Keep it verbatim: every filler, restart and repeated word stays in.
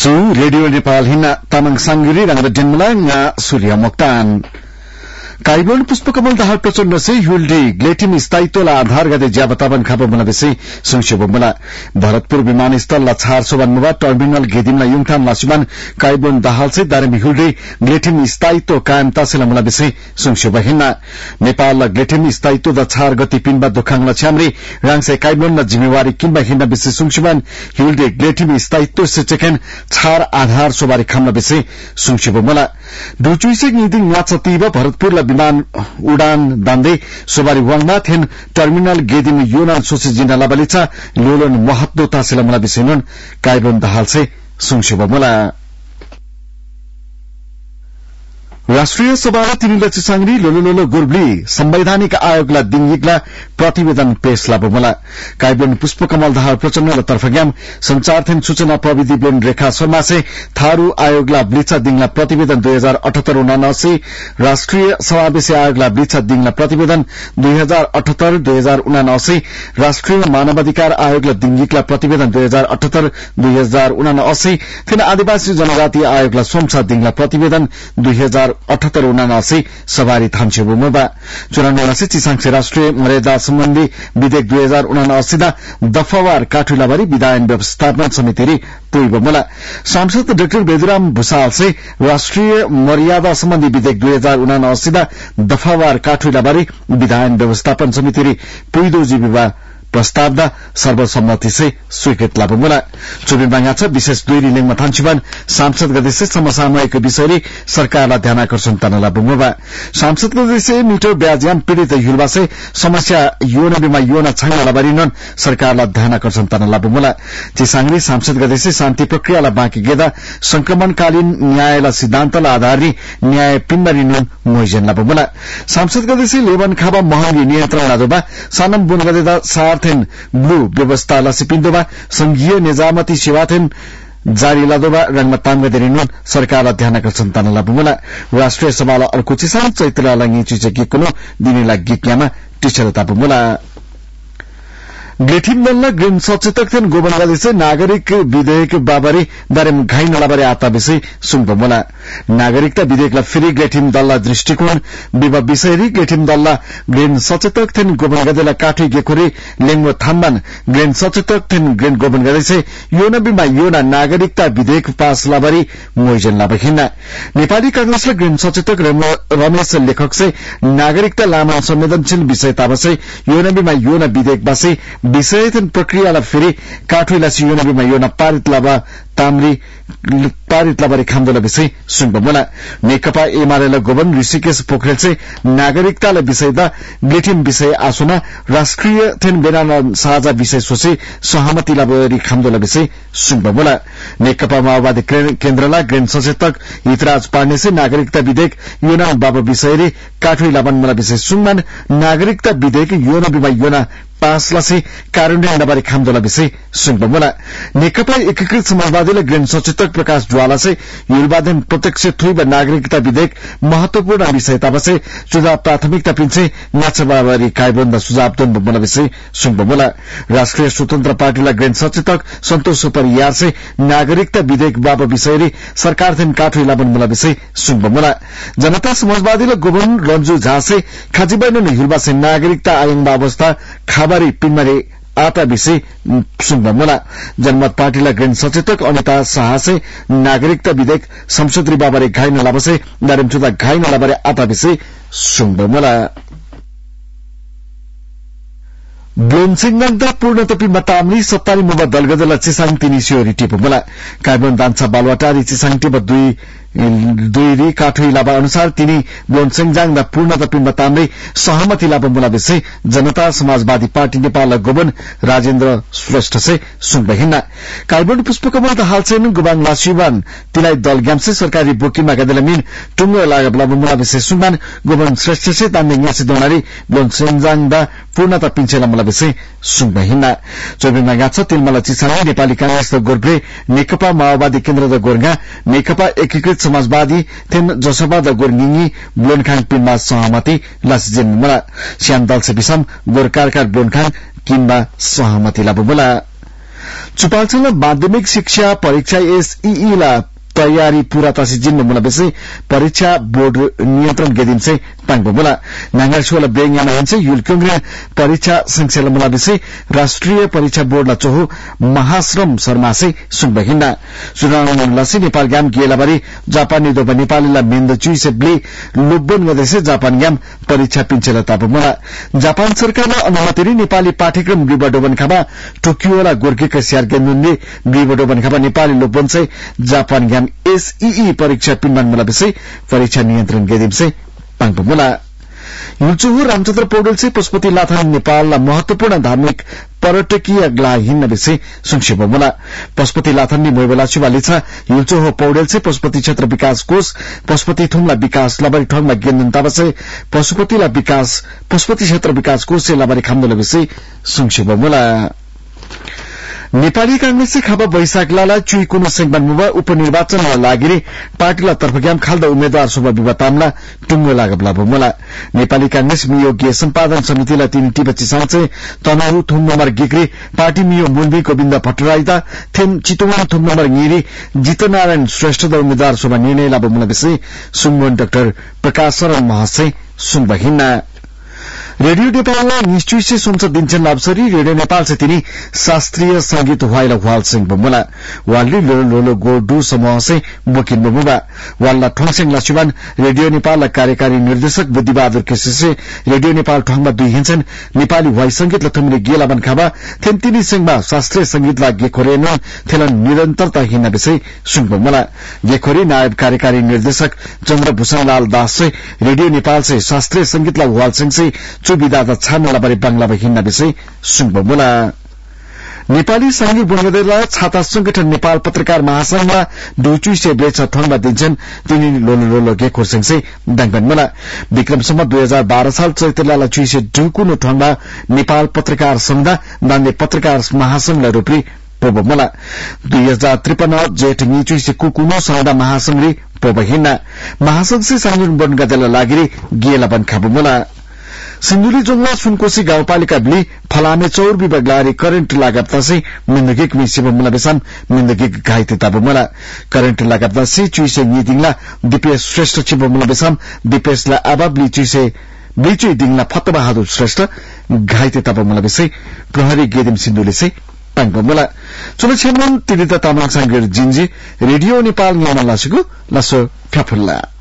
Su Radio Nepal hina tamang sanggiri rang denmla nga Surya Mokhtan Kaibon Pushpa Kamal Dahal Prachanda से हुल्डी ग्लेटिम स्थायित्वलाई आधार गर्दै ज्यावतावन खाबो मुलाबेसी सुंगशेबो मुला भरतपुर विमानस्थल ला छार सोबान मुबा टर्मिनल गेदिमला युङथान लासिमान काइबोन दाहाल से दारेमी हुल्डी ग्लेटिम स्थायित्व कायम तासेला मुलाबेसी सुंगशेबो हिन्ना नेपाल ला ग्लेटिम स्थायित्व द छार गति पिनबा दोखाङ ला छ्यामरी राङसे काइबोन ला जिम्मेवारी किनबा हिन्ना बेसी सुंगशेबान हुल्डी ग्लेटिम स्थायित्व से चेकेन छार आधार सोबारी खामला बेसी सुंगशेबो मुला दुचुइसे निदिङ नाचतीबा भरतपुर ला विमान उडान दान्दै सोबारी वाङमा थेन टर्मिनल गेदिम योनान सोसे जिना लाबलिचा लोलन महत्व तासेला मुला बिसेनन काइबोन दाहाल से सुंगशेबो मुला राष्ट्रिय सभा तिनीला चिसाङरी लोलोलोलो गुर्बली संवैधानिक आयोगला दिङगिगला प्रतिवेदन पेश लाबो मुला काइबोन पुष्पकमल दाहाल प्रचण्ड तर्फग्याम संचार थेन सूचना प्रविधि ब्लेन रेखा शर्मा से थारू आयोगला ब्लिचा दिङला प्रतिवेदन दुई हजार अठहत्तर उनासी राष्ट्रिय समावेशी आयोगला ब्लिचा दिङला प्रतिवेदन दुई हजार अठहत्तर दुई हजार उनासी राष्ट्रिय मानवाधिकार आयोगला दिङगिगला प्रतिवेदन दुई हजार अठहत्तर दुई हजार उनासी थेन आदिवासी जनजातीय आयोगला सोमसा दिङला प्रतिवेदन दुई हजार अठहत्तर उनासी सवारी थाम्छेबो मुबा चौरानब्बे चिसाङसे राष्ट्रिय मर्यादा सम्बन्धी विधेयक दुई हजार उनासी दा दफावार काठुलाबारी विधायन व्यवस्थापन समिति पुइबो मुला सांसद डाक्टर बेदुराम भूषाल से राष्ट्रिय मर्यादा सम्बन्धी विधेयक दुई हजार उनासी दा दफावार काठुलाबारी विधायन व्यवस्थापन समिति पुइदो जीविवा प्रस्ताव दा सर्वसम्मति से स्वीकृत लाबो मुला चुबिन बांगाछ विशेष दुईरी लेङमा थान्चिबान सांसद गदेसे समसामयिक विषयले सरकारलाई ध्यान आकर्षण तन लाबो मुबा सांसद गदेसे मिटर ब्याजियाम पीड़ित युलबासे समस्या योन बिमा योन छाङला लाबारिनन सरकारलाई ध्यान आकर्षण तन लाबो मुला चिसाङरी सांसद गदेसे शान्ति प्रक्रियालाई बाँकी गेदा संक्रमणकालीन न्यायला सिद्धान्तला आधारले न्याय पिन्मरिनन मोइजन लाबो मुला सांसद गदेसे लेबन खाबा महंगी नियन्त्रण लादोबा सानम बुन गदेदा सार्थेन ब्लू व्यवस्था लसिपिन्दोबा संघीय निजामती सेवाथेन जारी लादोबा रंगमा तांग देरिनुन सरकारलाई ध्यान आकर्षण तन लाबुमुला राष्ट्रिय सभालाई अर्को चिसाङ चैत्र लाङि चिचे गिकुनो दिनेला गिक्यामा टिचर ताबुमुला ग्लेथिम दलला ग्रीन सचेतक थेन गोबनगादेसे नागरिक विधेयक बाबरी दारेम घाइ नलाबारे आता विषय सुनबो मुला नागरिकता विधेयकला फेरि ग्लेथिम दलला दृष्टिकोण विवा विषयरी ग्लेथिम दलला ग्रीन सचेतक थेन गोबनगादेला काठी गेखोरी लेङमो थाम्बान ग्रीन सचेतक थेन ग्रीन गोबनगादेसे योना बिमा योना नागरिकता विधेयक पास लाबारी मोइजन लाबखिना नेपाली कांग्रेसले ग्रीन सचेतक रमेश लेखक से नागरिकता लामा संवेदनशील विषय ताबसे योना बिमा योना विधेयक बासे विषयथन प्रक्रियालाई फेरि काठुला सियोना बिमा योना पारित लाबा तामरी पारित लाबारी खामदोला विषय सुनबो मुला नेकपा एमाले गोबन ऋषिकेश पोखरेल से नागरिकतालाई विषयदा ग्लेथिम विषय आसोना राष्ट्रिय थेन बेनाना साझा विषय सोचे सहमति लाबारी खामदोला विषय सुनबो मुला नेकपा माओवादी केन्द्रला ग्रेन सचेतक हितराज पार्ने से नागरिकता विधेयक योना बाबा विषयले काठुई लाबन मुला विषय सुनमान नागरिकता विधेयक योना बिमा योना पासला से कार्यान्वयन नबारी खामदोला विषय सुनबो मुला नेकपा एकीकृत समाजवादीले ग्रेन सचेतक प्रकाश ज्वाला से युलबादेन प्रत्यक्ष थुइबा नागरिकता विधेयक महत्वपूर्ण विषय ताबसे सुझाव प्राथमिकता पिन्छे नाचबाबारी कायबन्द सुझाव दोन मुला विषय सुनबो मुला राष्ट्रिय स्वतन्त्र पार्टीला ग्रेन सचेतक सन्तोष परियार से नागरिकता विधेयक बाबा विषयले सरकारथेन काठुई लाबन मुला विषय सुनबो मुला जनता समाजवादीले गोबन रञ्जु झा से खाजिबैन युलबा से नागरिकता आयोग अवस्था खाबारी पिन्मारे आता विषय सुनबो मुला जनमत पार्टीला ग्रेन सचेतक अनिता शाह से नागरिकता विधेयक संसदरी बाबारे घाइ नलाबसे दारेमचुदा घाइ नलाबारे आता विषय सुनबो मुला ब्लोनसिंगदा पूर्णतपी मतामरी सत्तारी मुबा दलगदला चिसाङ तिनी सियोरी टिपो मुला कायबन दान्सा बालवाटारी चिसाङ टिप दुई दुई री काठुई लाबा अनुसार तिनी ब्लोनसिंगजाङ दा पूर्णतपी मतामरी सहमति लाबा मुला विषय जनता समाजवादी पार्टी नेपाल गोबन राजेन्द्र श्रेष्ठ से सुनबहिना कायबन पुष्पकमल दाहाल सेन गुबाङ लासिबान तिलाई दल ग्यामसे सरकारी बोकीमा गदलमिन टुंगो लागा लाबा मुला विषय सुनमान गोबन श्रेष्ठ से तान्ने न्यासी दोनारी ब्लोनसिंगजाङ दा पूर्णता पिन्छेला मुला विषय सुनबहिना चौबिनमा गाछ तिलमला चिसाङ नेपाली कांग्रेस द गोर्भे नेकपा माओवादी केन्द्र द गोर्गा नेकपा एकीकृत समाजवादी थेन जसपा द गोर्गिङी ब्लोनखाङ पिनमा सहमति लासिजेन मुला श्याम दल से बिसम गोरकारकार ब्लोनखाङ किम्बा सहमति लाबो मुला चुपाल्चोला माध्यमिक शिक्षा परीक्षा एसईई ला तयारी पूरा तासी जिन्न मुला बेसे परीक्षा बोर्ड नियन्त्रण गेदिम से पांगबो मुला नांगर छोला बेंग याना हन्से युलक्योंग्रे परीक्षा संख्याला मुला बेसे राष्ट्रिय परीक्षा बोर्ड ला चोहो महाश्रम शर्मा से सुनबा हिन्ना सुनाउन लसी नेपाल ग्याम गेलाबारी जापानी दोबा नेपाली ला मेन्द चुई से ब्ली लुब्बन गदेसे जापान ग्याम परीक्षा पिन्छेला ताबो मुला जापान सरकारले अनुमति नेपाली पाठ्यक्रम बिबडोबन खाबा टोकियोला गोर्केका स्यार्गेनुनले बिबडोबन खाबा नेपाली लुब्बन से जापान ग्याम एसईई परीक्षा पिन्मान मुला बेसे परीक्षा नियन्त्रण गेदिम से पांगबो मुला युचुहु रामचन्द्र पौडेल से पशुपति लाथान नेपाललाई महत्वपूर्ण धार्मिक पर्यटकीय ग्ला हिन्न बेसे संक्षेप मुला पशुपति लाथाननी मोइबेला छुबालिछा युचुहु पौडेल से पशुपति क्षेत्र विकास कोष पशुपति थुमला विकास लबारी ठङमा गेन्दन ताबसे पशुपतिला विकास पशुपति क्षेत्र विकास कोष से लबारी खामदोले बेसे संक्षेप मुला नेपाली कांग्रेसले खाबा बैशाखलालाई चुई कुनो सेंगबान मुबा उपनिर्वाचनमा लागि पार्टीला तर्फग्याम खाल्दा उम्मेद्वार शोभा विवा तामला टुङ्गो लागबला मुला नेपाली कांग्रेस मियोगीय सम्पादन समितिलाई तीन टिबची साँचे तनाहु थुम नम्बर गिग्री पार्टी मियो मुलबी गोविन्द भट्टराईदा थेम चितुवान थुम नम्बर गिरी जितनारायण श्रेष्ठ द उम्मेद्वार शोभा निर्णय लाभ मुला बेसे सुमन डाक्टर प्रकाश शरण महसे सुनबहिना रेडियो नेपाललाई निश्चय से संसद दिन्छन् लाभसरी रेडियो नेपाल से तिनी शास्त्रीय संगीत वाइला वाल सिंह बमुला वालली लोलो लोलो गोडू समूह से बोकिन बमुबा वालला ठोङसेङ लाचुबान रेडियो नेपाल कार्यकारी निर्देशक बुद्धिबहादुर केसी से रेडियो नेपाल ठोङमा दुई हिन्छन् नेपाली वाइ संगीत ल थमिने गेला बन खाबा थेम तिनी सिंहमा शास्त्रीय संगीत ला गेखोरे न थेलन निरन्तरता हिना विषय सुन बमुला गेखोरी नायब कार्यकारी निर्देशक चन्द्रभूषण लाल दास से रेडियो नेपाल से शास्त्रीय संगीत ला वाल सिंह से चुबिदादा छानला बारे बांग्ला हिन्ना विषय सुनबो मुला नेपाली सांघिक बंगदेला छाता संगठन नेपाल पत्रकार महासंघमा दुचुई से ब्लेच ठङमा दिन्छन् तिनी लोलो लोलो गेखोर सिंह से दाङबन मुला विक्रमसम्म दुई हजार बाह्र साल चैतलाला चुई से दुकुनो ठङमा नेपाल पत्रकार संघ दान्ने पत्रकार महासंघलाई रूपरी पोब मुला दुई हजार त्रिपन्न जेठ निचुई से कुकुनो सौदा महासंघरी पोब हिन्ना महासंघ से सांघिक बंगदेला लागि गेला बन खाबु मुला सिन्धुली जोंगला सुनकोशी गाउँपालिका बिली फलामे चौर विभागलारी करेन्ट लागप्तासे मिन्दगिक मिसिब मुला बेसाम मिन्दगिक घाइते ताबु मुला करेन्ट लागप्तासे चुइसे निदिङला दिपेश श्रेष्ठ छिब मुला बेसाम दिपेशला आबाबली चुइसे बिचुइ दिङला फतबहादुर श्रेष्ठ घाइते ताबु मुला बेसै प्रहरी गेदिम सिन्धुली से पांगबो मुला चुलछेमन तिदिता तामाङ सांगेर जिन्जी रेडियो नेपाल न्यामा लासेको लासो फ्याफुल्ला